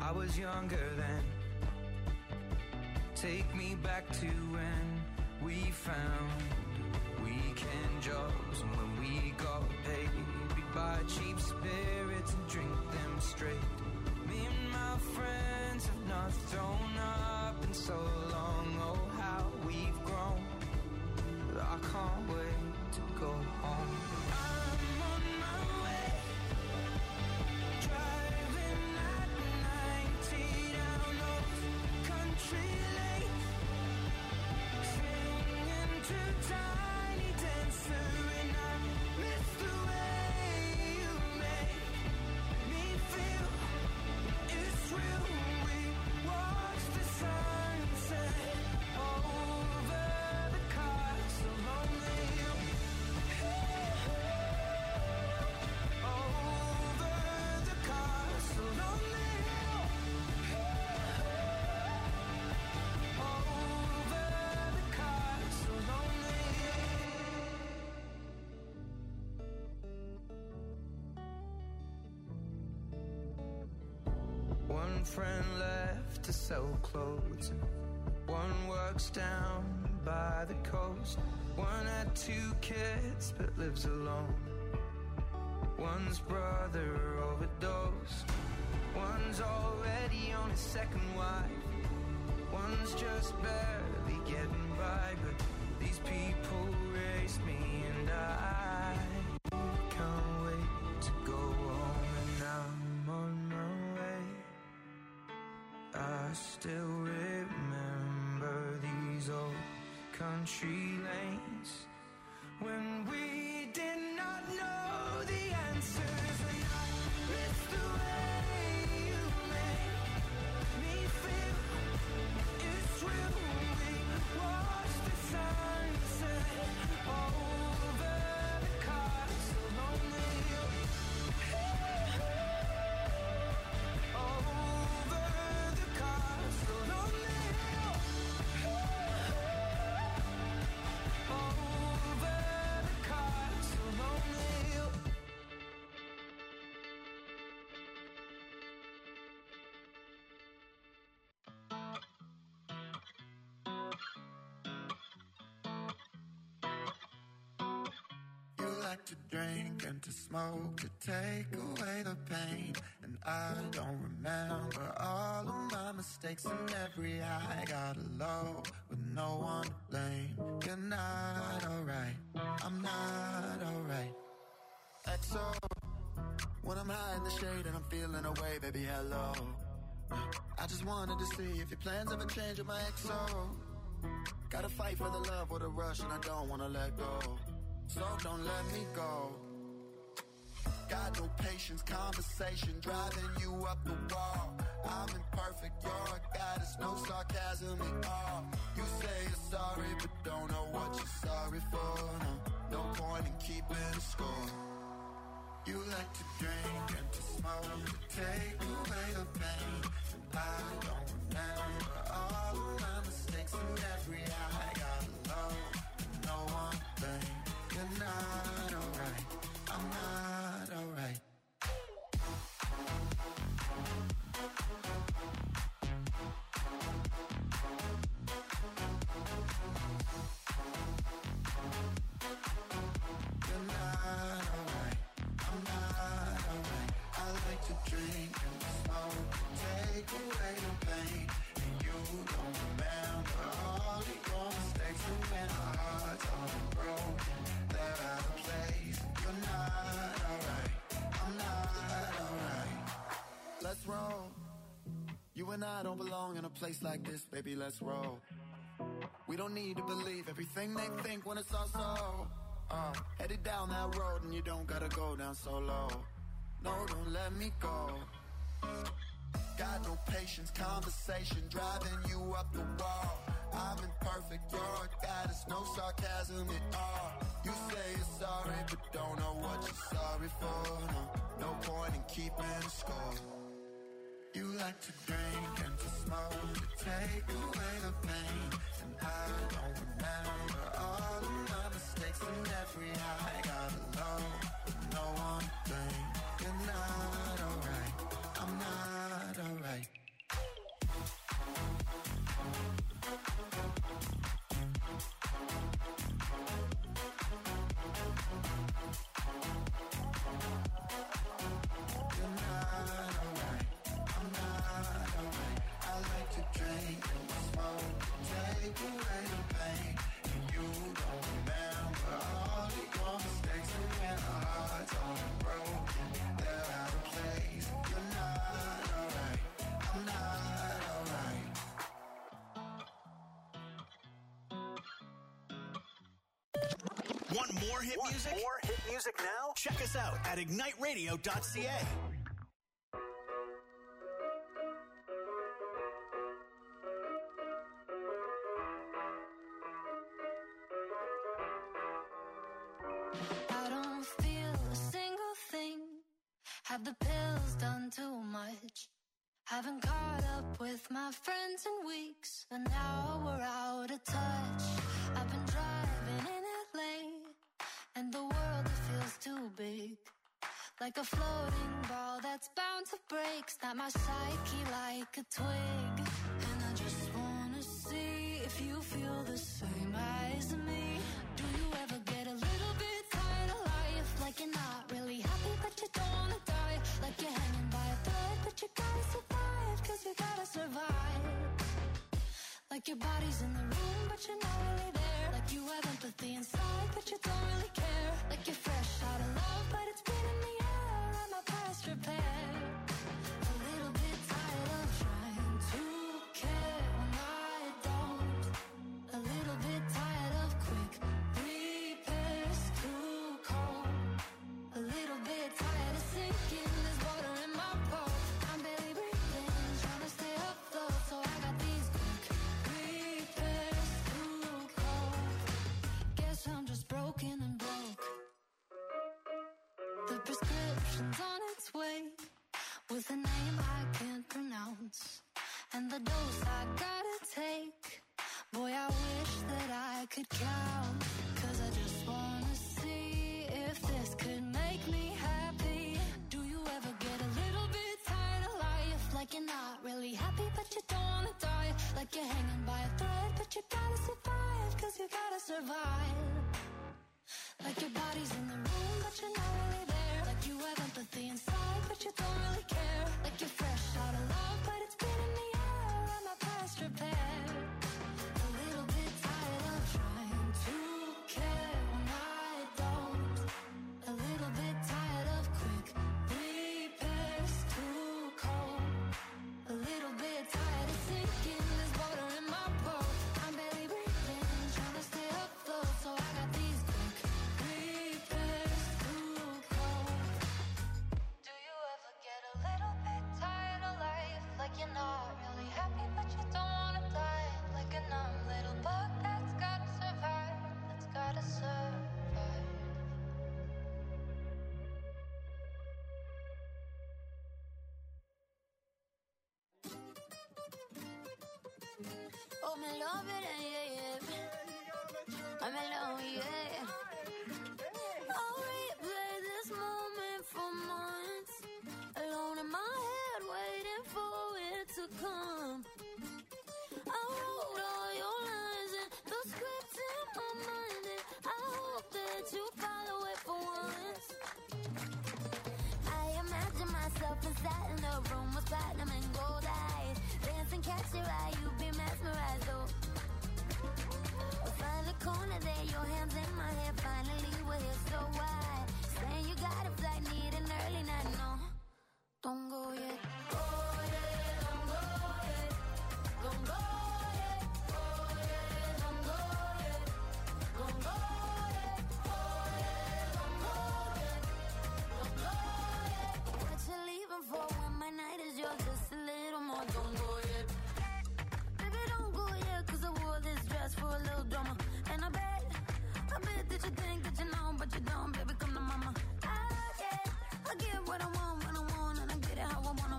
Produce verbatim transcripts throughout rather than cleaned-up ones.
I was younger then. Take me back to when we found weekend jobs, and when we got paid, we'd buy cheap spirits and drink them straight. Me and my friends have not thrown up in so long. Oh, how we've grown. But I can't wait to go home. I'm on my way, driving at ninety down those country lanes, singing to Tiny Dancer, and I miss the way you make me feel. It's real. We watch the sunset over the castle on the hill. Over the castle on the hill. Over the castle on the hill. One friend left to sell clothes, and one works down by the coast. One had two kids but lives alone. One's brother overdosed. One's already on his second wife. One's just barely getting by. But these people raised me, and I can't wait to go home. And I'm on my way. I still remember these old country lanes when we did not know the answers, and I miss the way you make me feel. It's real. We watch the sunset over the castle on the hill. Over the castle on the hill. Over the castle on the hill. You like to drink and to smoke to take away the pain, and I don't remember all of my mistakes, and every high got a low with no one to blame. You're not alright, I'm not alright. X O, when I'm high in the shade and I'm feeling away, baby, hello. I just wanted to see if your plans ever change with my X O. Gotta fight for the love or the rush, and I don't wanna let go. So don't let me go. Got no patience, conversation driving you up the wall. I'm imperfect, you're a goddess, no sarcasm at all. You say you're sorry, but don't know what you're sorry for. No, no point in keeping score. You like to drink and to smoke to take away the pain, and I don't remember all of my mistakes, and every high got low, no one thing. You're not alright, I'm not alright. You're not alright, I'm not alright. I like to drink and to smoke to take away the pain, and you don't remember all of your mistakes, and when our hearts are broken, they're out of place. You're not alright, I'm not alright. Let's roll. You and I don't belong in a place like this, baby, let's roll. We don't need to believe everything they think when it's all so. Uh, headed down that road and you don't gotta go down so low. No, don't let me go. Got no patience, conversation driving you up the wall. I'm imperfect, you're a goddess, no sarcasm at all. You say you're sorry, but don't know what you're sorry for. No, no point in keeping score. You like to drink and to smoke to take away the pain, and I don't remember all of my mistakes, and every high got a low, no one thing. You're not alright, I'm not alright. more hit Want music? more hit music now? Check us out at ignite radio dot c a. I don't feel a single thing. Have the pills done too much? Haven't caught up with my friends in weeks, and now we're out of touch. I've been driving in L A, and the world, it feels too big. Like a floating ball that's bound to break. Snap my psyche like a twig. And I just wanna see if you feel the same as me. Do you ever get a little bit tired of life? Like you're not really happy but you don't wanna die. Like you're hanging by a thread but you gotta survive, cause you gotta survive. Like your body's in the room but you're not really there. Like you have empathy inside but you don't really care. Like you're fresh out of love but it's been in the air and my past repair. A little bit tired of trying to care when I don't. A little bit tired of quick repairs, too cold. A little bit tired of sinking, there's water in my boat. I'm barely breathing, trying to stay afloat. So I got these quick repairs, too cold. Guess I'm just broken and broke. The prescription's on its way, with a name I can't pronounce, and the dose I gotta take. Boy, I wish that I could count, cause I just wanna see if this could make me happy. Do you ever get a little bit tired of life? Like you're not really happy but you don't wanna die. Like you're hanging by a thread but you gotta survive, cause you gotta survive. Like your body's in the room but you're not really there. Like you have empathy inside but you don't really care. Like you're fresh out of love but it's been in the air and my past repair. A little bit tired of trying to care when I don't. A little bit tired of quick repairs, too cold. A little bit tired of sinking, there's water in my boat. I'm barely breathing, trying to stay afloat. So I got these quick repairs, too cold. Do you ever get a little bit tired of life? Like you're not really happy but you don't wanna die. Like a numb little bug that's gotta survive, that's gotta survive. Oh, me love it, yeah, yeah. I'm alone, yeah. I'll replay this moment for months, alone in my head, waiting for it to come. I wrote all your lines and the script in my mind, and I hope that you follow it for once. I imagine myself inside in a room with platinum and gold eyes, dancing, catch your eye, you be mesmerized, oh. Find the corner there, your hands in my hair, finally we're here, so wide. Saying you got a flight, need an early night, no, don't go yet. Go yet, don't go yet, don't go yet, go yet, don't go yet, don't go yet, go yet, don't go yet, don't go yet. What you leaving for when my night is yours, just a little more, don't go yet. Baby, don't go yet, cause I wore this dress for a little drama. And I bet, I bet that you think that you know, but you don't, baby, come to mama. I get, I get what I want when I want, and I get it how I want.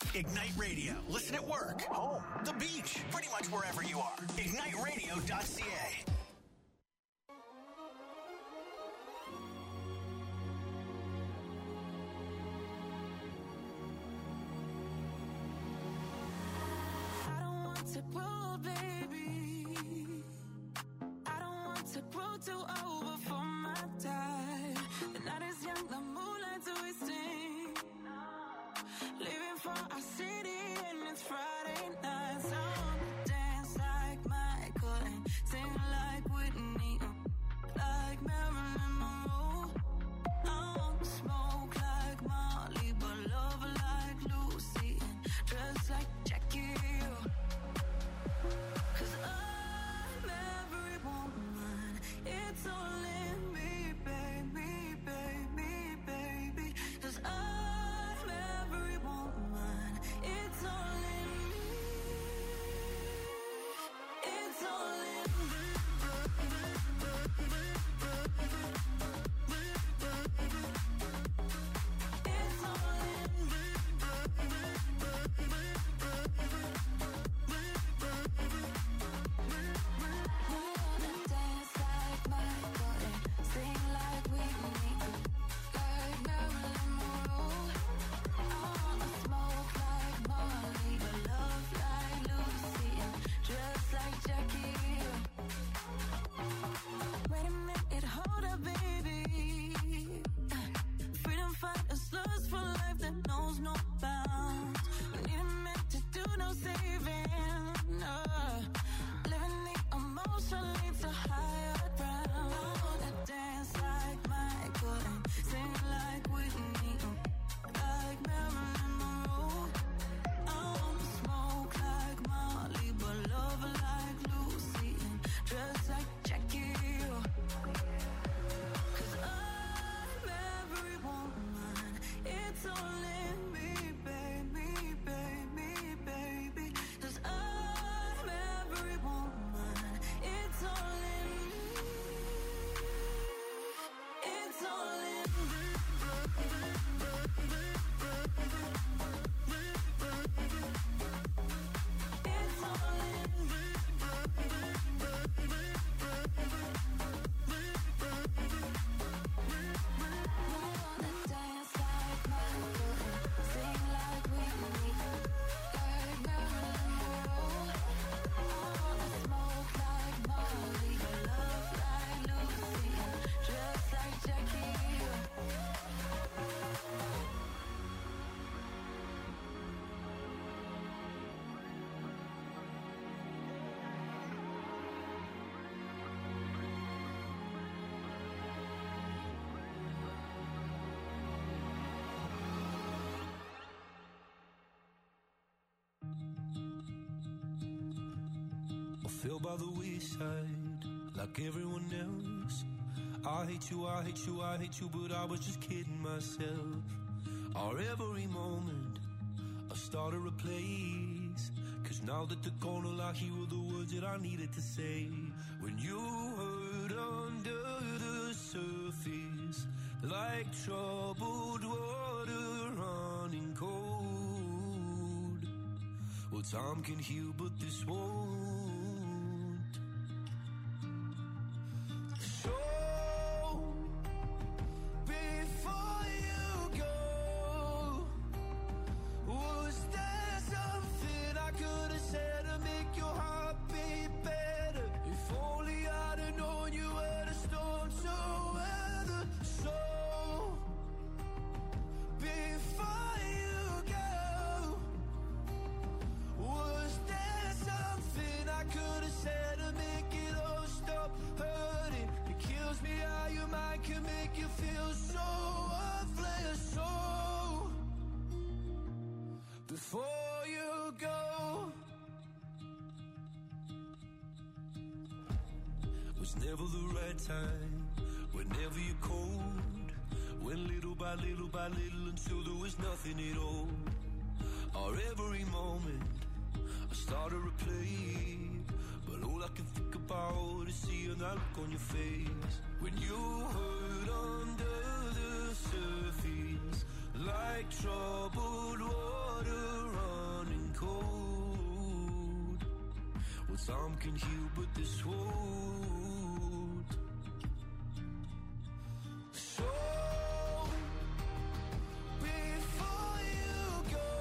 Ignite Radio. Listen at work, home, the beach, pretty much wherever you are. ignite radio dot c a. To grow, baby. I don't want to grow too old before my time. The night is young, the moonlight's wasting. Leaving for our city and it's Friday night. So I wanna dance like Michael and sing like Whitney, like Marilyn Monroe. I wanna smoke like Molly, but love like Lucy and dress like Jackie. It's all in me, baby, baby, baby. 'Cause I'm every woman. It's all in me. It's all in me. It's all in me. Fell by the wayside like everyone else. I hate you, I hate you, I hate you, but I was just kidding myself. Our every moment I started a place, 'cause now that they're gone, I hear the words that I needed to say. When you hurt under the surface, like troubled water running cold. Well, time can heal, but this won't. Before you go, was never the right time, whenever you're cold, went little by little by little until there was nothing at all. Our every moment I started to play, but all I can think about is seeing that look on your face. When you hurt under the surface, like troubled water some can heal, but this won't. So before you go,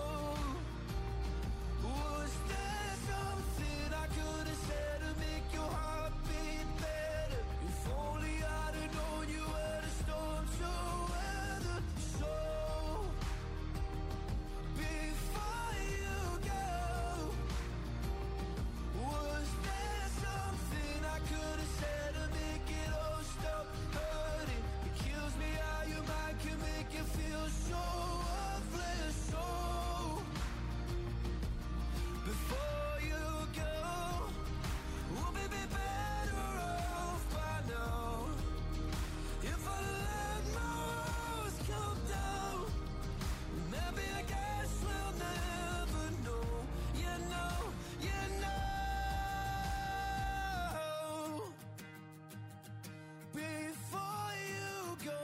was there something I could have said to make your heart beat better? If only I'd have known you were the storm to weather. So before you go, was there something I could have said to make it all stop hurting? It kills me how your mind can make you feel so worthless. So before you go, we'll be better off by now. If I let my walls come down, maybe I guess we'll never know. You know, you know. Before you go,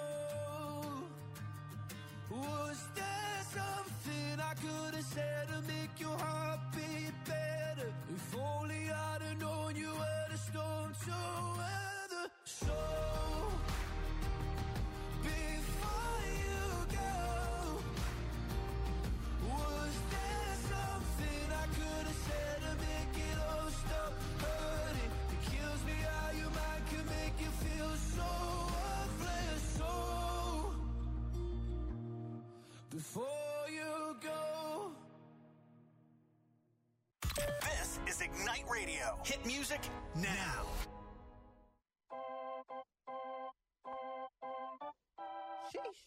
was there something I could have said to make your heart beat better? If only I'd have known you were the storm to weather. So before you go, was there something I could have said to make it all stop hurting? It kills me how your mind can make you feel so worthless. So before you go. This is Ignite Radio. Hit music now. Sheesh.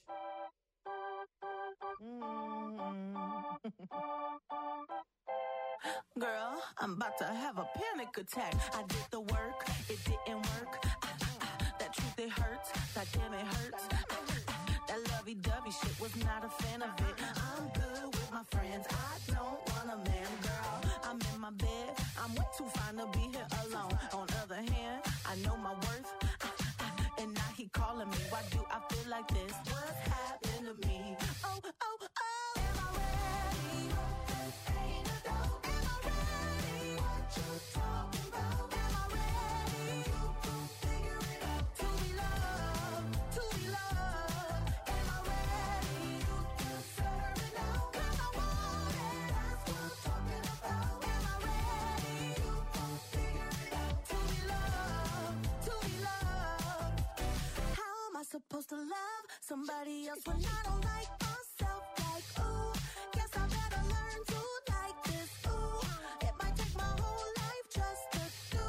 Girl, I'm about to have a panic attack. I did the work, it didn't work. Ah, ah, ah, that truth, it hurts. That damn, it hurts. Ah, ah, ah, that lovey-dovey shit, was not a fan of it. I'm good with my friends. I don't want a man, girl. I'm in my bed. I'm way too fine to be here alone. On other hand, I know my worth. Ah, ah, and now he calling me. Why do I feel like this? What's happened to me? Oh, oh, oh. Am I ready? Ain't a doubt. Am I ready? What you talking about? Am I ready? You can figure it out. To be loved, to be loved. Am I ready? You deserve it now. 'Cause I want it. That's what I'm talking about. Am I ready? You can figure it out. To be loved, to be loved. How am I supposed to love somebody else when I don't like myself? Like, ooh, guess I better learn to like this. Ooh, it might take my whole life just to do.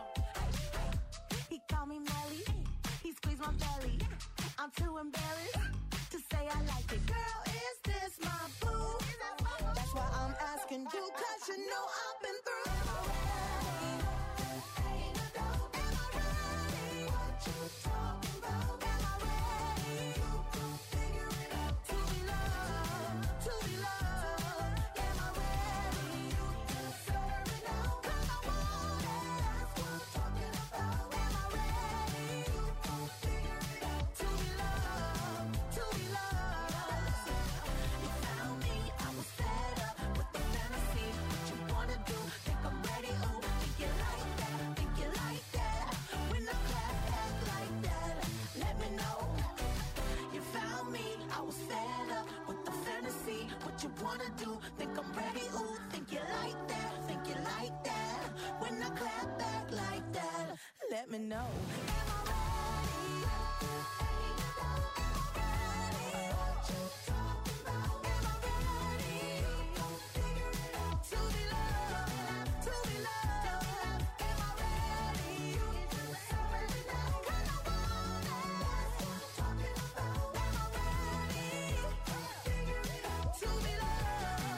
He called me Melly, he squeezed my belly. I'm too embarrassed to say I like it. Girl, is this my boo? That's why I'm asking you, 'cause you know I've been through. Am I ready? Ain't a doubt. Am I ready? What you talking about? Am I ready? You can figure it out. To be loved, to be loved. Am I ready? You deserve it now. 'Cause I want it. That's what I'm talking about. Am I ready? You can figure it out. To be loved, to be loved. You found me, I was fed up with the fantasy. What you wanna do? Think I'm ready? Ooh, think you like that? Think you like that? When I clap back like that, let me know. You found me, I was fed up with the fantasy. What you wanna do? Think I'm ready? Ooh, think you like that? Think you like that? When I clap back like that, let me know. Am I ready? Ain't a doubt. Am I ready? What you talking about? Am I ready? You can figure it out. To be loved, to be loved. Am I ready? You deserve it now. 'Cause I want it. That's what I'm talking about. Am I ready? You can figure it out. To be loved,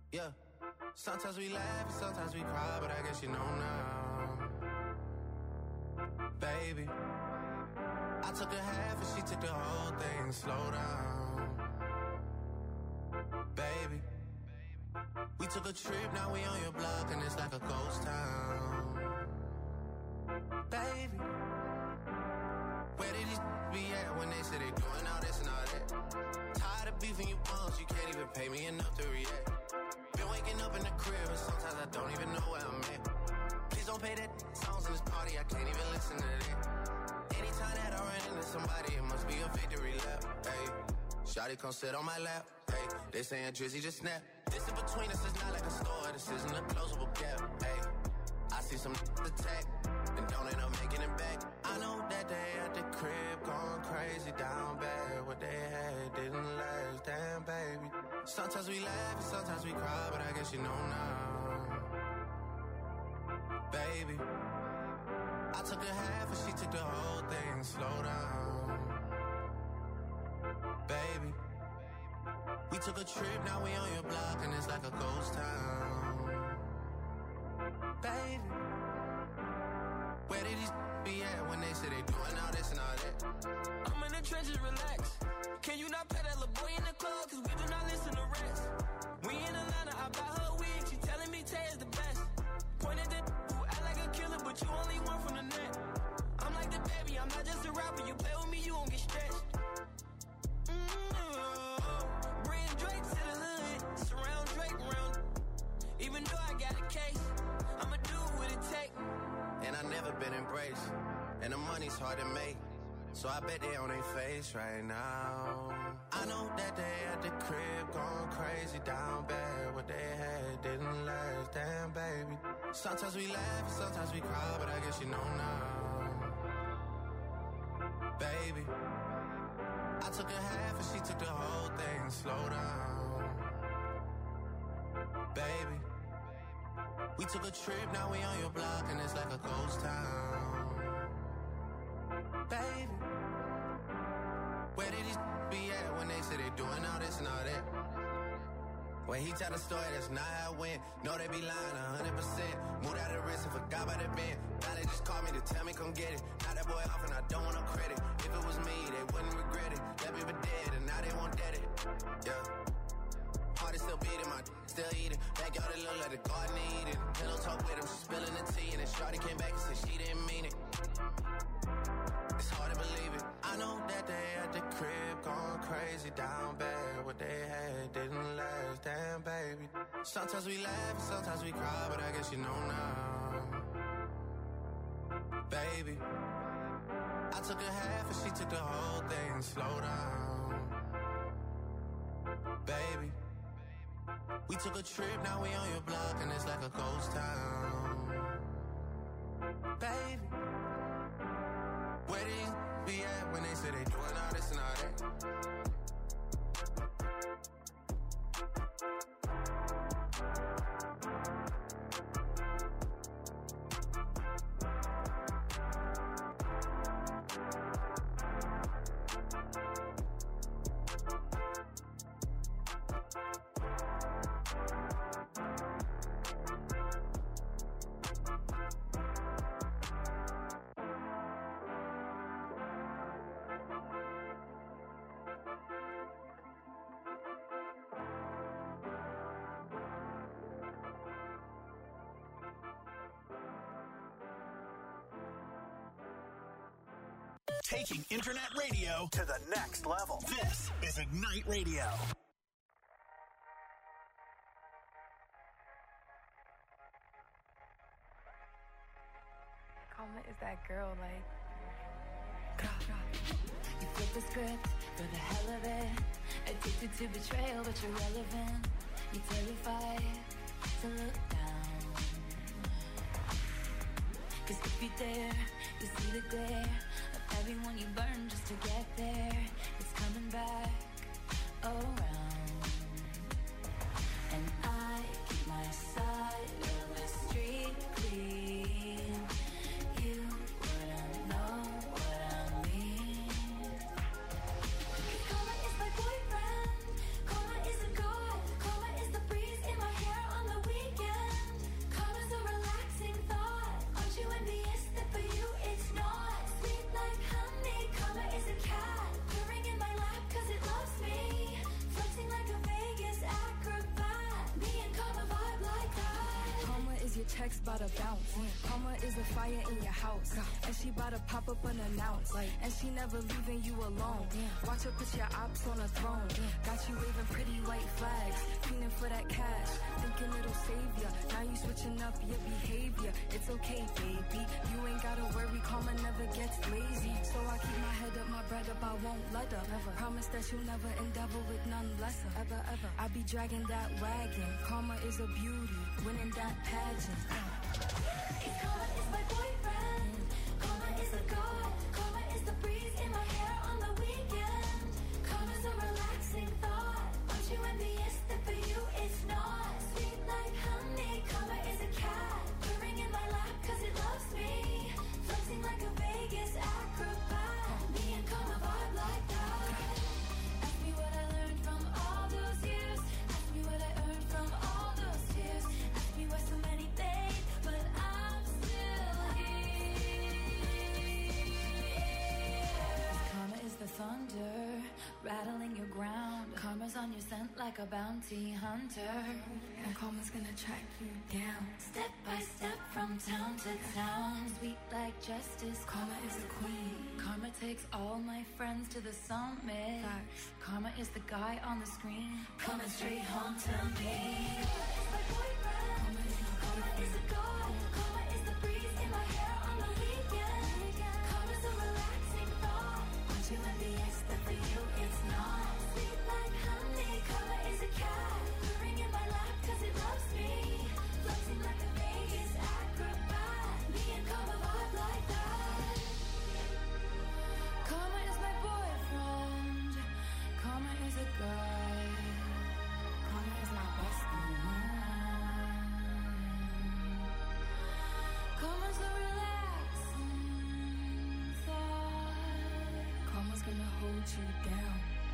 Yeah. Sometimes we laugh and sometimes we cry, but I guess you know now. Baby, I took a half and she took the whole thing. Slow down. Baby, we took a trip, now we on your block and it's like a ghost town. Baby, where did these be at when they say they doing all this and all that? Tired of beefing you bums, you can't even pay me enough to react. Been waking up in the crib and sometimes I don't even know where I'm at. Please don't play that songs in this party, I can't even listen to that. Anytime that I run into somebody, it must be a victory lap. Hey, shawty come sit on my lap. Hey, they saying Drizzy just snap. This in between us is not like a store, this isn't a closable gap. Hey, I see some attack and don't end up making it back. I know that they at the crib going crazy down bad. What they had didn't last, damn baby. Sometimes we laugh and sometimes we cry, but I guess you know now. Baby, I took a half and she took the whole thing. Slow down. Baby, we took a trip, now we on your block and it's like a ghost town. Baby, where did these be at when they say they doing all this and all that? I'm in the trenches, relax. Can you not pet that little boy in the club? Cause we do not listen to rest. We in Atlanta, I buy her wig. She telling me Tay is the best. Point at the who act like a killer, but you only one from the net. I'm like the baby, I'm not just a rapper. You play with me, you won't get stretched. Mm-hmm. Bring Drake to the hood. Surround Drake round. Even though I got a case, I'ma do what it take. And I never been embraced, and the money's hard to make, so I bet they on their face right now. I know that they at the crib going crazy down bad. What they had didn't last, damn baby. Sometimes we laugh and sometimes we cry, but I guess you know now. Baby, I took a half and she took the whole thing. Slow down. Baby, we took a trip, now we on your block and it's like a ghost town. Baby, where did these be at when they say they doing all this and all that? When he tell the story, that's not how it went. No, they be lying one hundred percent. Moved out of the wrist and forgot about the bend. Now they just called me to tell me come get it. Now that boy off and I don't want no credit. If it was me, they wouldn't regret it. Left me for dead and now they won't dead it. Yeah. Heart is still beating, my d- still eating. Backyard it look like the garden eating. Pillow talk with him, she spilling the tea. And then Shawty came back and said she didn't mean it. It's hard to believe it. I know that they at the crib going crazy down bad. What they had didn't last, damn baby. Sometimes we laugh and sometimes we cry, but I guess you know now. Baby, I took a half and she took the whole thing. Slow down. Baby, we took a trip, now we on your block and it's like a ghost town. Baby, where these be at when they say they doing all this and all that? Taking internet radio to the next level. This is Ignite Radio. Karma is that girl, like. You flip the script for the hell of it. Addicted to betrayal, but you're relevant. You're terrified to look down. Cause if you dare, you see the glare of everyone you burn just to get there. It's coming back around. And I keep my side of the street clean. You wouldn't know what I mean. Karma is my boyfriend. Karma is a god. Karma is the breeze in my hair. ex bout to bounce. Karma is a fire in your house, and she bout to pop up unannounced. And she never leaving you alone. Watch her put your ops on a throne. Got you waving pretty white flags, feeling for that cash, thinking it'll save ya. Now you switching up your behavior. It's okay, baby. You ain't gotta worry, karma never gets lazy. So I keep my head up, my bread up, I won't let up. Never. Promise that you'll never endeavor with none lesser. Ever, ever. I be dragging that wagon. Karma is a beauty, winning that pageant. Uh. Karma is my boyfriend. Karma is a god. Karma is the breeze in my hair on the weekend. Karma's a relaxing thought. Aren't you envious that for you it's not? Sweet like honey. Karma is a cat, purring in my lap cause it loves me. Flexing like a Vegas acrobat. Me and karma vibe like that. Ask me what I learned from all those years. Ask me what I earned from all those tears. Ask me why so many fade, but I'm still here. Karma is the thunder, rattling your ground. Karma's on your scent like a bounty hunter. And karma's gonna track you down. Step by step from town to town. Sweet like justice. Karma is the queen. Karma takes all my friends to the summit. Facts. Karma is the guy on the screen, coming straight home to me. Karma is my boyfriend. Karma is a god. Karma is the breeze in my hair on the weekend. Karma's a relaxing thought. Aren't you envious that for you it's not? Sweet like honey. Karma is a cat, purring in my lap cause it loves me. Flexing like a Vegas acrobat. Me and karma vibe like that. Karma is my boyfriend. Karma is a guy. Karma is my bestie. Karma's a relaxing thought. Karma's gonna hold you down.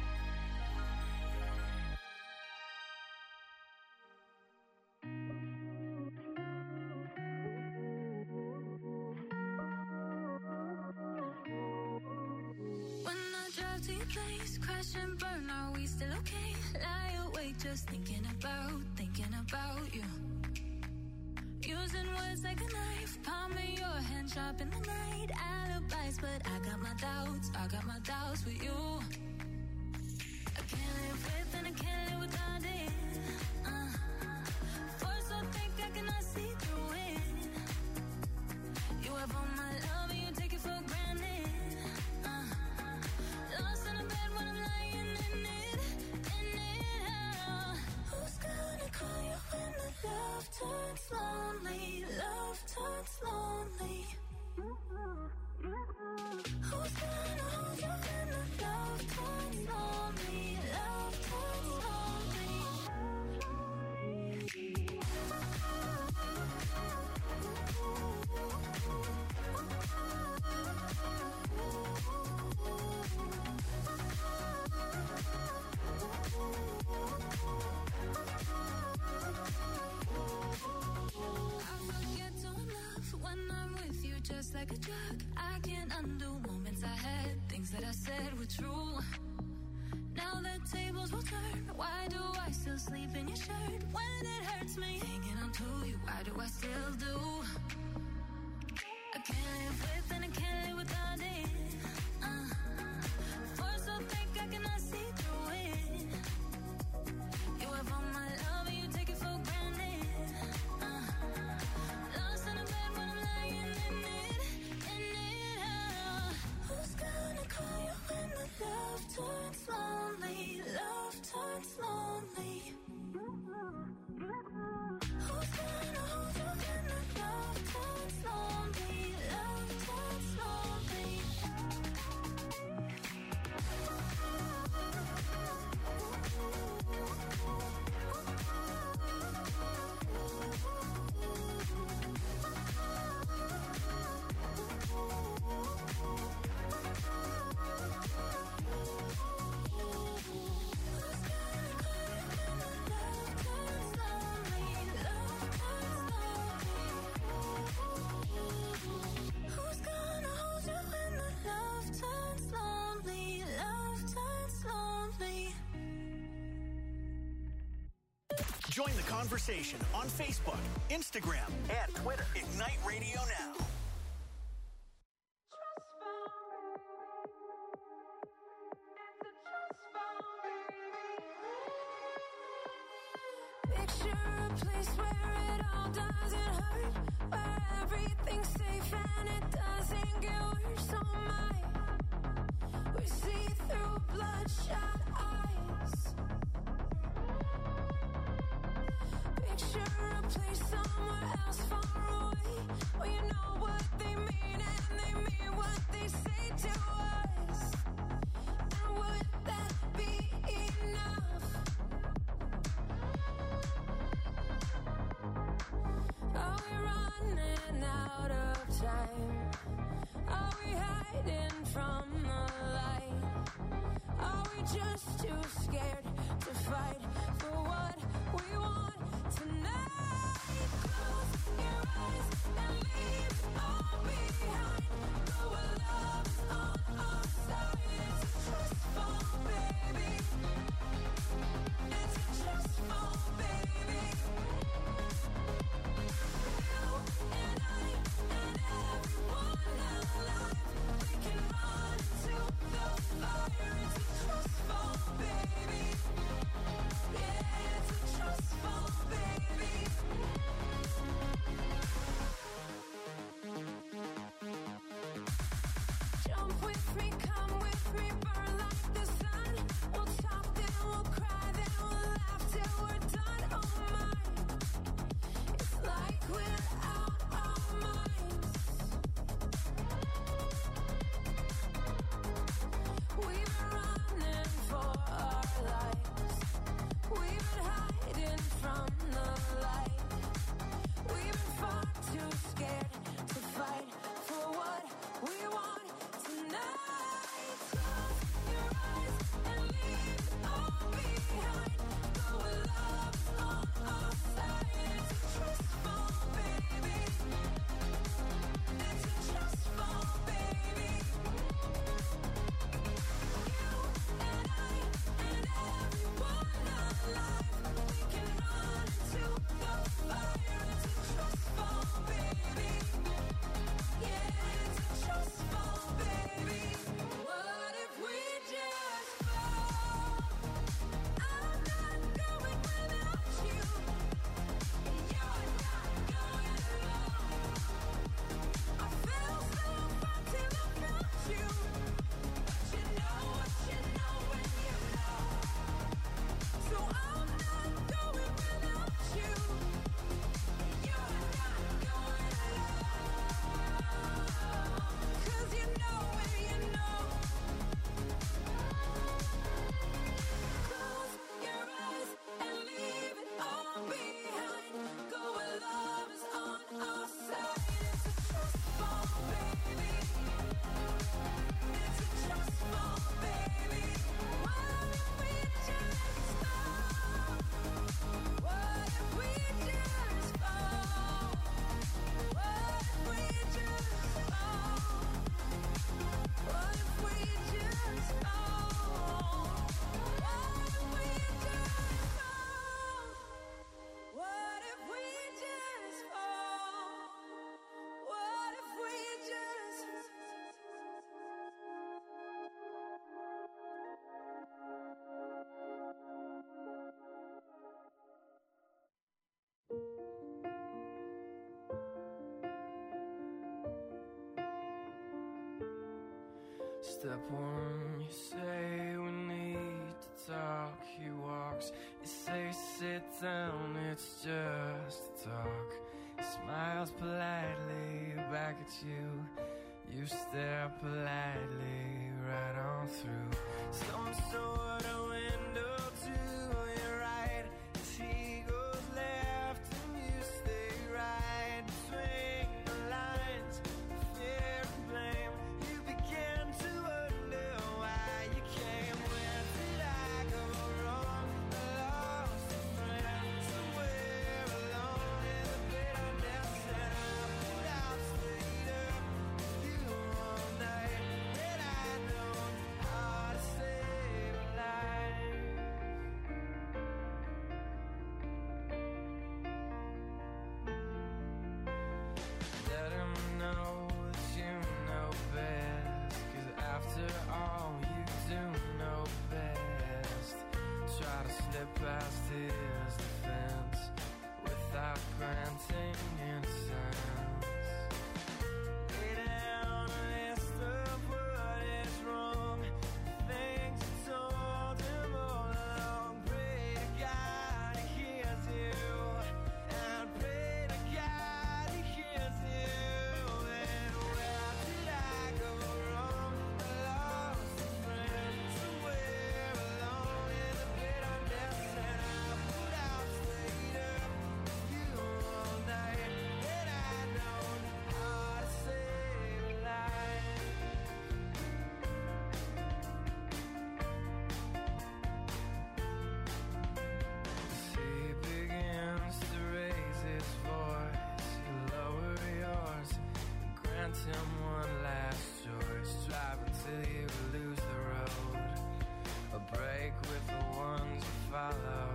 When I drive to your place, crash and burn, are we still okay? Lie awake just thinking about, thinking about you. Using words like a knife, palming your hand sharp in the night. Alibis, but I got my doubts, I got my doubts with you. I can't live with and I can't live without it. Uh, force so thick I cannot see through it. You have all my love and you take it for granted. Uh, lost in a bed when I'm lying in it, in it. Uh, who's gonna call you when the love turns lonely? Love turns lonely. Who's gonna hold you when the love turns lonely? Love turns lonely. I forget to love when I'm with you, just like a drug. I can't undo moments I had, things that I said were true. Now that tables will turn, why do I still sleep in your shirt? When it hurts me, hanging on to you, why do I still do? I can't live with and I can't live without it. Uh, force so thick I cannot see through it. You have all my love and you take it for granted. Uh, lost in a bed when I'm lying in it, in it. Uh, who's gonna call you when the love turns lonely? Love turns lonely. Who's gonna hold you when the love turns lonely? Love turns lonely. Join the conversation on Facebook, Instagram, and Twitter. Ignite Radio Now. Picture a place where it all doesn't hurt, where everything's safe and it doesn't get worse. Oh my, we see through bloodshot eyes. Picture a place somewhere else far away, where you know what they mean and they mean what they say to us. And would that be enough? Are we running out of time? Are we hiding from the light? Are we just too scared to fight for what we want tonight? Close your eyes and leave it all behind. Go where love's on our side. It's a trust fall, baby. It's a trust fall, baby. And I and everyone alive, we can run into the fire. It's a trust fall, baby. Yeah, it's a trust fall, baby. Jump with me, come with me, burn like the sun. We'll talk, then we'll cry, then we'll laugh till we're done. Oh my, it's like we're out our minds. We've been running for our lives. We've been hiding from the light. We've been far too scared to fight for what we want tonight. Close your eyes and leave it all behind. Go where love's on our side. It's a trust fall, baby. It's a trust fall, baby. You and I and everyone alive, we can run into the fire. It's a trust fall, baby. Yeah, it's a trust fall, baby. What if we just fall? I'm not going without you. You're not going alone. I feel so far till I found you. But you know what you know when you know. So I'm not going without you. You're not going alone. 'Cause you know when you know. Close your eyes and leave it all behind. Go where love is on our side. It's a trust fall, baby. It's a trust fall, baby. What if we just fall? What if we just fall? What if we just fall? What if we just fall? What if we just fall? What if we just fall? What if we just Step one, you say we need to talk. He walks, you say sit down, it's just a talk. He smiles politely back at you. You stare politely right on through some sort of window to your right. As he goes left and you stay right between the lines of fear and blame. You begin to wonder why you came. Where did I go wrong? I lost a friend somewhere alone in the bitterness, and I put out stayed up with you all night. And I know how to save a life. grant him one last choice. Drive until you lose the road. A break with the ones you follow.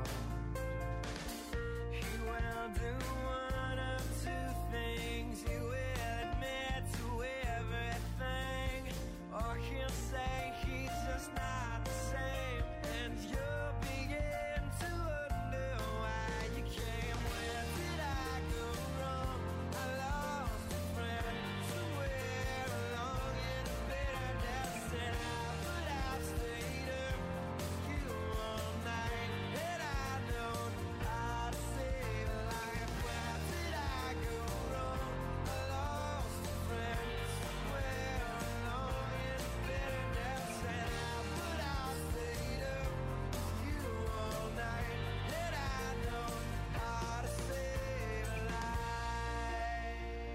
He will do one of two things. He will admit to everything, or he'll say he's just not the same. And you'll begin to wonder why you came. Where did I go wrong? I lost a friend somewhere along in a bitterness, and I but I stayed up with you all night, and I know how to save a life. Where did I go wrong? I lost a friend somewhere along in a bitterness, and I but I stayed up with you all night, and I know how to save a life.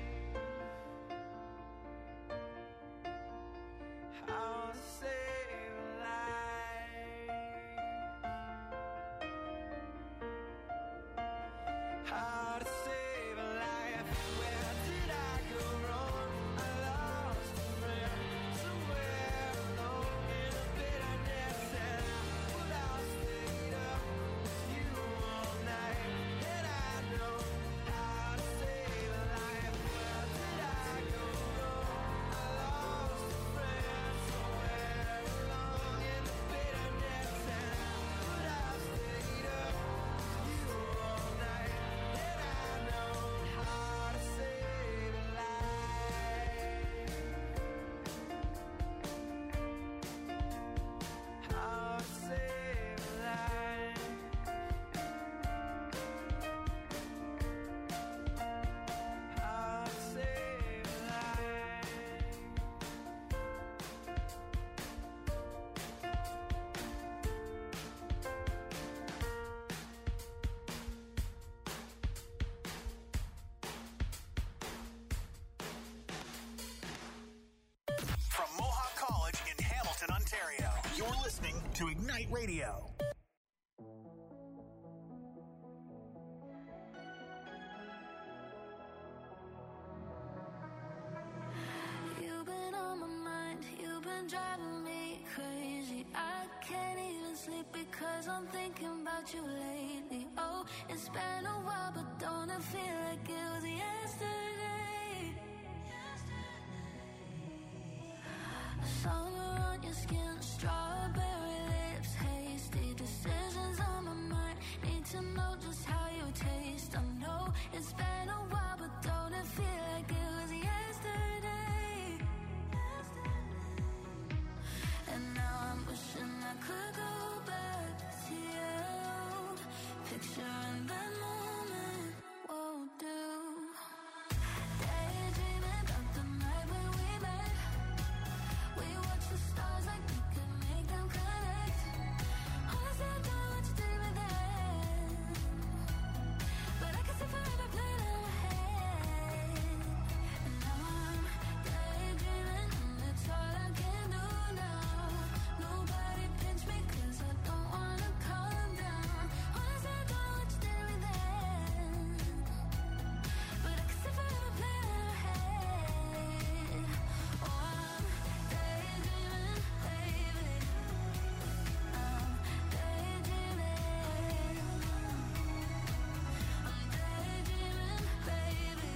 How to save a life. How to save a life. Where did I go wrong? I lost a friend somewhere along in a bitterness, and I but I stayed up with you all night, and I know how to save a life. Where did I go wrong? I lost a friend somewhere along in the bitterness, and I but I stayed up with you all night, and I know how to save a life. How to save a life. How to save a life. From Mohawk College in Hamilton, Ontario, you're listening to Ignite Radio. You've been on my mind, you've been driving me crazy. I can't even sleep because I'm thinking about you lately. Oh, it's been a while, but don't it feel like it was yesterday? Summer on your skin, strawberry lips, hasty decisions on my mind. Need to know just how you taste. I know it's been a while, but don't it feel like it was yesterday? And now I'm wishing I could go back to you. Picturing that moment won't do. Daydreaming about the night when we met. We watched the stars like we could make them connect. Honestly, I don't know what you did with that, but I can see forever playing in my head. And now I'm daydreaming, and it's all I can do now. Nobody pinch me 'cause I don't wanna calm down. Honestly, I don't know what you did with that, but I can see forever playing in my head. Oh, I'm daydreaming, baby. I'm daydreaming. I'm daydreaming, baby.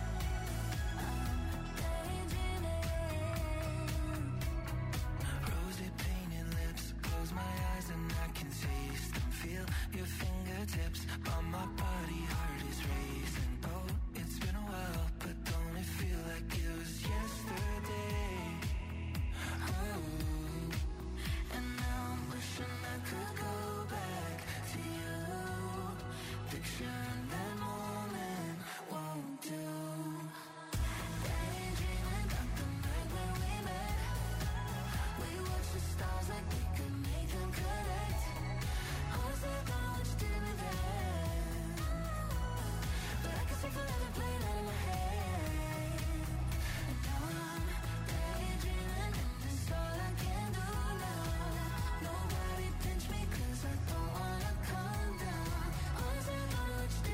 I'm daydreaming. Rosy painted lips, close my eyes and I can taste them. Feel your fingertips on my body, heart is racing. Oh, it's been a while, but don't it feel like it was yesterday? Oh, And now I'm wishing I could go back to you. Picturing that moment won't do. Daydreaming about the night when we met. We watched the stars like we could make them connect. Honestly, I don't know what you did with that, but I can see forever playing out in my head. And now I'm daydreaming, and it's all I can do now. Nobody pinch me 'cause I don't wanna calm down. Honestly, I don't know what you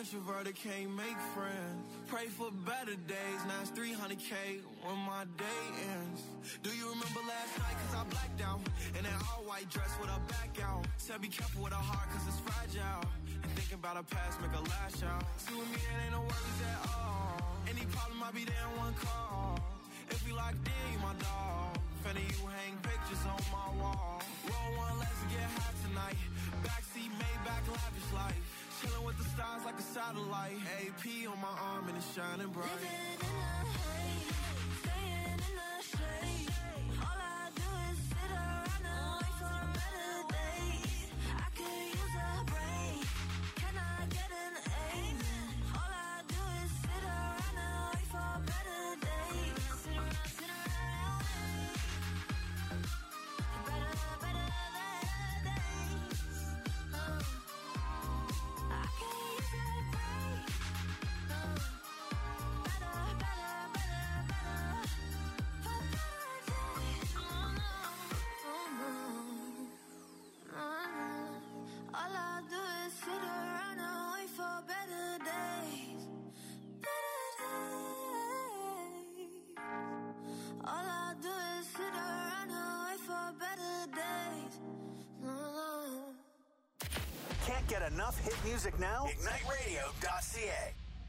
introverted, can't make friends. Pray for better days, now it's three hundred K when my day ends. Do you remember last night, cause I blacked out? In that all-white dress with her back out. Said be careful with her heart, cause it's fragile. And thinking about her past, make her lash out. See with me, it ain't no worries at all. Any problem, I'll be there in one call. If we locked in, you my dog. Finna you hang pictures on my wall. Roll one, let's get high tonight. Backseat, Maybach, lavish life. Chilling with the stars like a satellite. A P on my arm and it's shining bright. Living in the haze, staying in the shade. All I do is sit around and wait for better days. I could use a break. Can I get an amen? All I do is sit around and wait for better days. Sit around, sit around, better, better, better days. Oh. I can use a break. Oh. Better, better, better, better, for better days. Oh no, oh no, oh no. All I do is sit around and wait for better days. Better days. All I do is sit around and wait for better days. Oh. Can't get enough hit music now? Ignite Radio dot C A.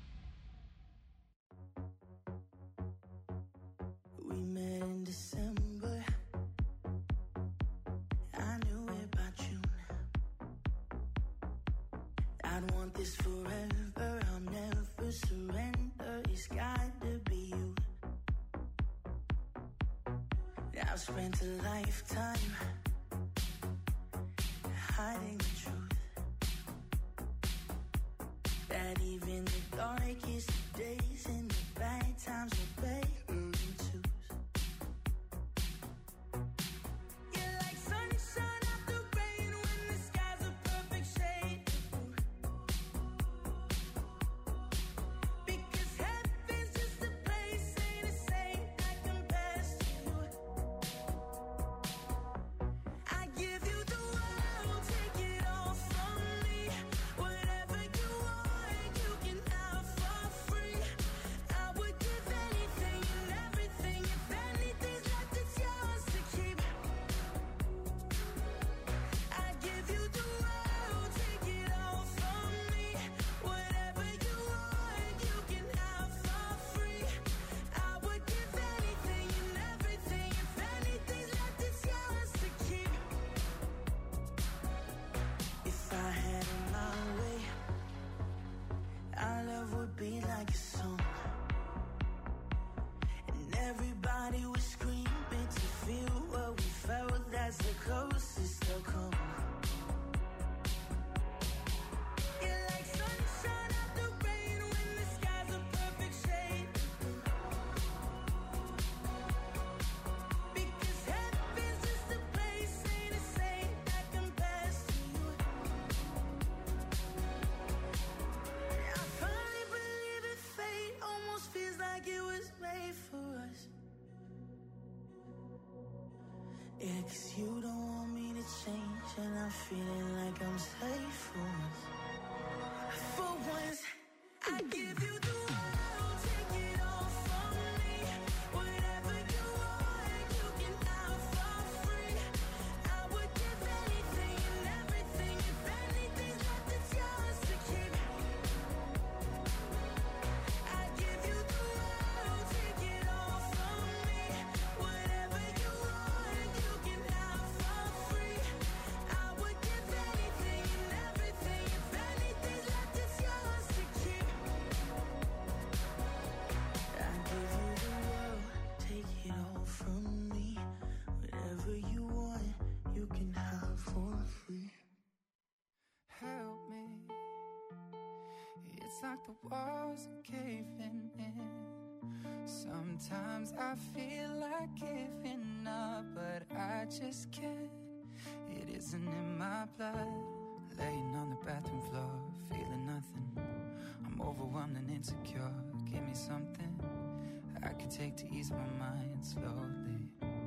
We met in December. I knew it by June. I'd want this forever. I'll never surrender. It's got to be you. I've spent a lifetime hiding the truth. That even the darkest days and the bad times are better in twos. You're like sunshine after rain when the skies are perfect shade of blue. Because heaven's just a place, ain't a saint that compares to you. I give you the world, take it all from me. Whatever you want, you can have for free. I would give anything and everything. If anything's left, it's yours to keep. I give you the world, take it all from me. Whatever you want, you can have for free. I would give anything and everything. If anything's left, it's yours to keep. If I had it my way, our love would be like a song. And everybody would scream it to feel what we felt. That's the closest they'll come. You're like sunshine after rain when the skies are perfect shade of blue. Because heaven's just a place, ain't a saint that compares to you. I finally believe that fate almost feels like it was made for us. Yeah, 'cause you don't want me to change, and I'm feeling like I'm safe for once. For once, I give you the world, take it all from me. Whatever you want, you can have for free. I would give anything and everything. If anything's left, it's yours to keep. I give you the world, take it all from me. Whatever you want, you can have for free. I would give anything and everything. If anything's left, it's yours to keep. I give you the world, take it all from me. Whatever you want, you can have for free. Help me. It's like the walls are caving in. Sometimes I feel like giving up, but I just can't. It isn't in my blood. Laying on the bathroom floor, feeling nothing. I'm overwhelmed and insecure. Give me something I can take to ease my mind slowly.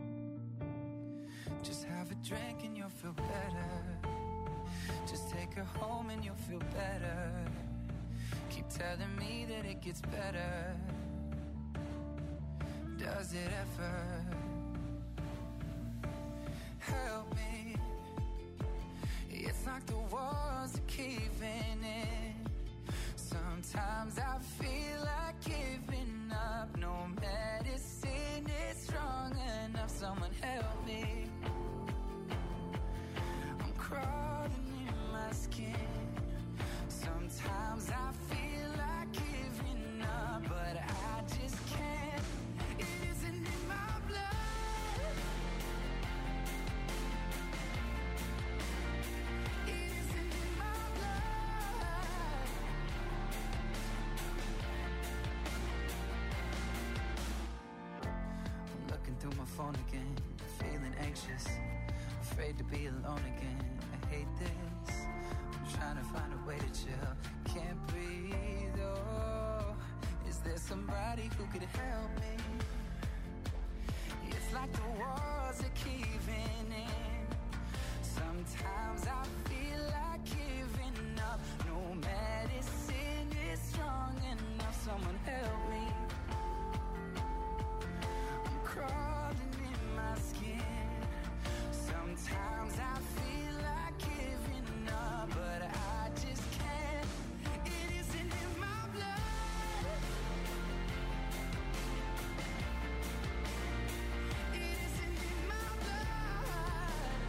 Just have a drink and you'll feel better. Just take her home and you'll feel better. telling me that it gets better. Does it ever? Help me. It's like the walls are caving in. Sometimes I feel like giving up. No medicine is strong enough. Someone help me. I'm crawling in my skin. Sometimes I feel like giving up, but I just can't. It isn't in my blood. It isn't in my blood. I'm looking through my phone again, feeling anxious, afraid to be alone again. I hate this. I'm trying to find a way to chill. Can't breathe, oh. Is there somebody who could help me? It's like the walls are caving in. Sometimes I feel like giving up. No medicine is strong enough. Someone help me. I'm crawling in my skin. Sometimes I feel like giving up, but I just can't. It isn't in my blood. It isn't in my blood.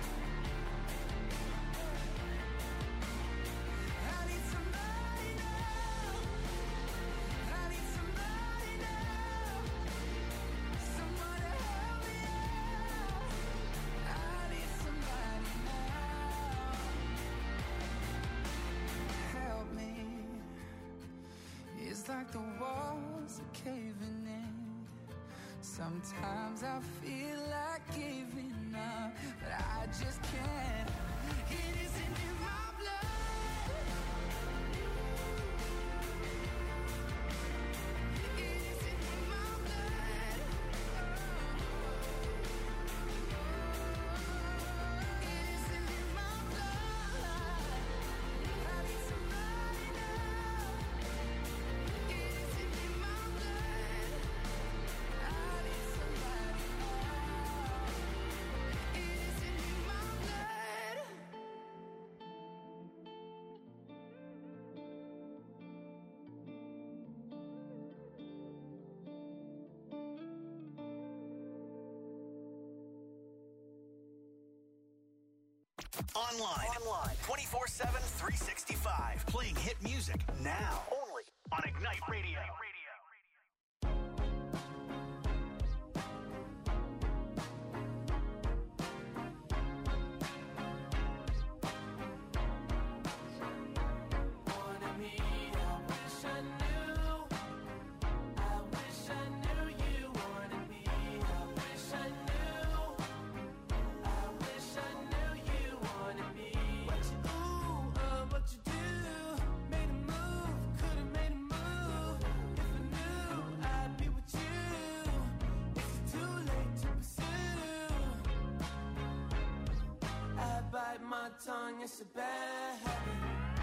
I need somebody now. I need somebody now. Someone to help me out. I need somebody now. Help me. It's like the walls are caving in. Sometimes I feel like giving up, but I just can't. It isn't in my blood. It isn't in my blood. It isn't in my blood. I need somebody now. It isn't in my blood. I need somebody now. It isn't in my blood. Online. Online. twenty-four seven, three sixty-five. Playing hit music now. Only on Ignite Radio. Wanted me, I wish I knew. I wish I knew you wanted me. I wish I knew. I wish I knew you wanted me. What you ooh, uh, what you do? Made a move, could've made a move. If I knew, I'd be with you. Is it too late to pursue? I bite my tongue, it's a bad habit.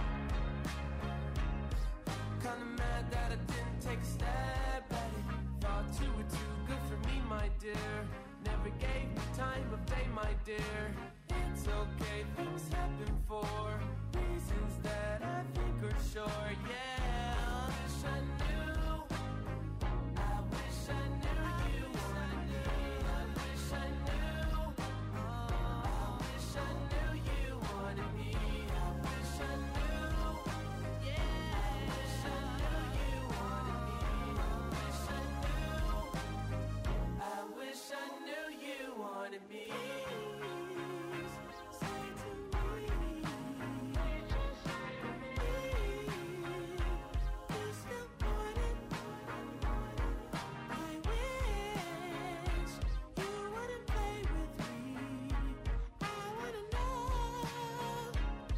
Kinda mad that I didn't take a stab at it. Thought you were too good for me, my dear. Never gave me time of day, my dear. It's okay, things happen for reasons that I think are sure. Yeah, I wish I knew. I wish I knew you wanted me. I wish I knew. I wish I knew you wanted me. I wish I knew. Yeah, I wish I knew you wanted me. I wish I knew. I wish I knew you wanted me. Say to me, please stop wanting. I wish you wouldn't play with me. I wanna know.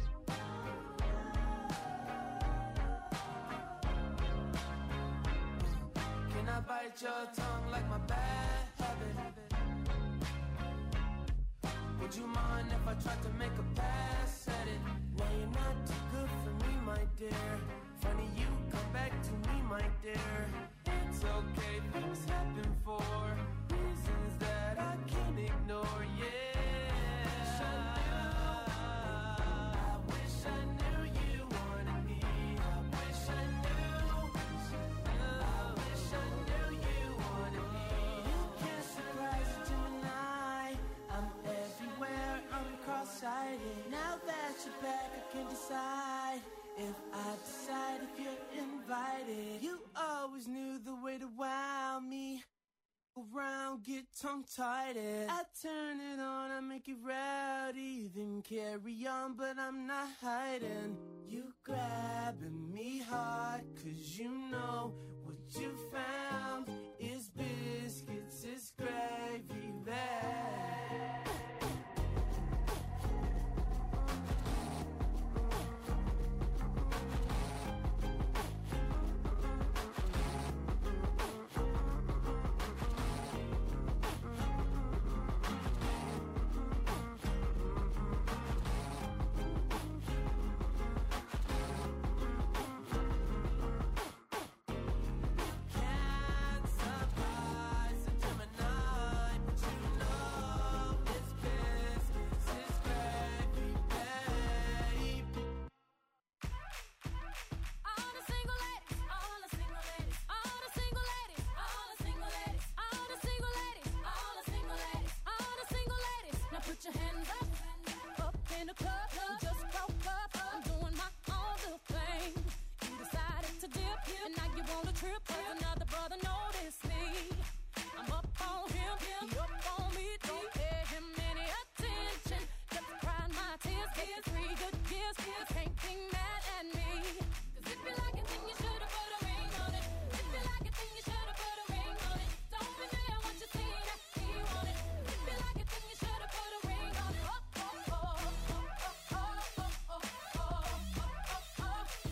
Can I bite your tongue like my bad habit? Would you mind if I tried to make a pass at it? No, you're not too good for me, my dear. Funny you come back tongue-tied. I turn it on, I make it rowdy, then carry on, but I'm not hiding. You grabbing me hard, cause you know what you found is biscuits, is gravy bag. Put your hands up, up in the club. You just broke up. I'm doing my own little thing. You decided to dip, and now you want to trip. Cause another brother noticed me. I'm up on him, he up on me. Don't pay him any attention. Just crying my tears, getting three good years. You can't be mad at me. Cause if you like it, then you should've put a ring on it. If you like it, then you should've put a ring on it. Don't be mad what you see that he want it. If you like it, then you should've put a ring on it. Oh, oh, oh, oh, oh, oh, oh, oh, oh,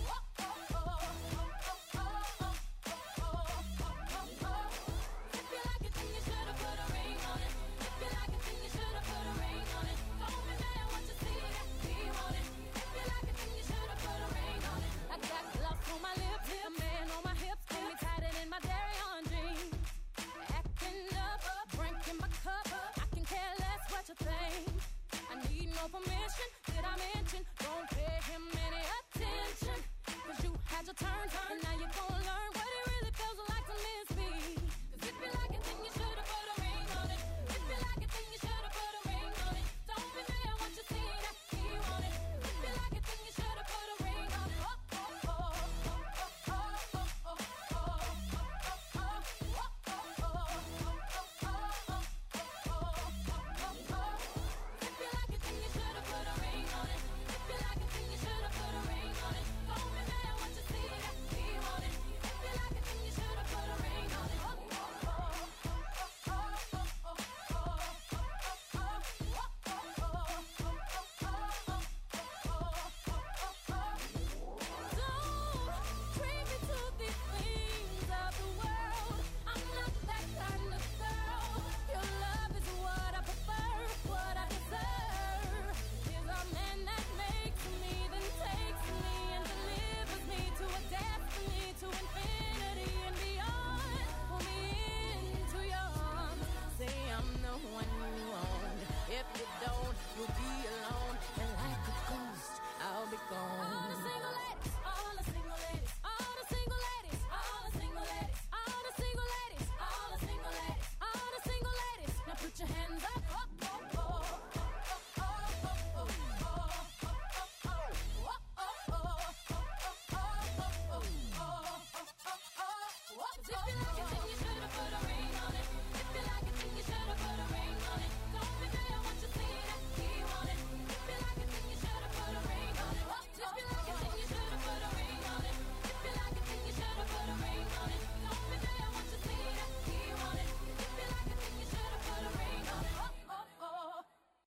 If you like it, then you should've put a ring on it. If you like it, then you should've put a ring on it. Don't be mad what you see that he want it. If you like it, then you should've put a ring on it. I got gloves on my lips, a man on my hips, hold me tighter than my dairy on jeans. Acting up, drinking my cup, I can care less what you think. I need no permission, did I mention? Don't pay him any attention. Cause you had your turn, and now you're gonna learn what it really feels like to miss me. Cause if you like it, then you should've put a ring on it. If you like it, then you should've put a ring on it. Don't be mad what you see that he want it. If you like it, then you should've put a ring on it. Oh, oh, oh, oh, oh, oh, oh, oh, oh, If you like it, then you should've put a ring on it. If you like it, then you should've put a ring on it. Don't be mad what you see that he want it. If you like it, then you should've put a ring on it. Oh, oh, oh, oh, oh, oh, Don't treat me to these things of the world. I'm not that kind of girl. Your love is what I prefer, what I deserve. Is a man that makes me, then takes me and delivers me to a destiny, to infinity and beyond. Pull me into your arms, say I'm the one you want. If you don't, you'll be alone, and like a ghost, I'll be gone. All the single ladies, all the single ladies, all the single ladies, all the single ladies, all the single ladies, all the single ladies, all the single ladies. Now put your hands up. Oh, oh, oh, oh, oh, oh, oh, oh, If you like it, then you should've put a ring on it. If you like it, then you should've put a ring on it. Don't be mad what you see that he want it. If you like it, then you should've put a ring on it. If you like it, then you should've put a ring on it. If you like it, then you should've put a ring on it. Don't be mad what you see that he want it. If you like it, then you should've put a ring on it. Oh, oh, oh.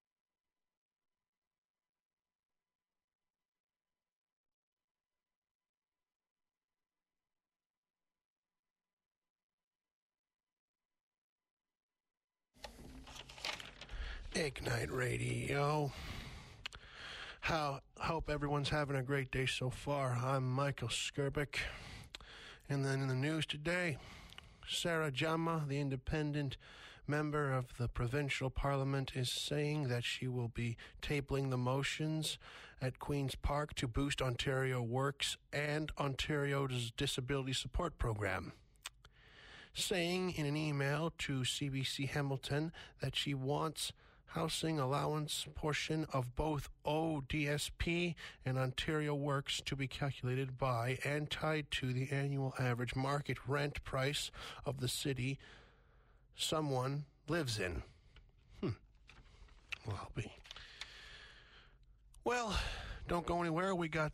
Ignite Radio. How hope everyone's having a great day so far. I'm Michael Skirbick. And then in the news today, Sarah Jama, the independent member of the provincial parliament, is saying that she will be tabling the motions at Queen's Park to boost Ontario Works and Ontario's disability support program, saying in an email to C B C Hamilton that she wants housing allowance portion of both O D S P and Ontario Works to be calculated by and tied to the annual average market rent price of the city. Someone lives in. Hmm. Well, I'll be. Well, don't go anywhere. We got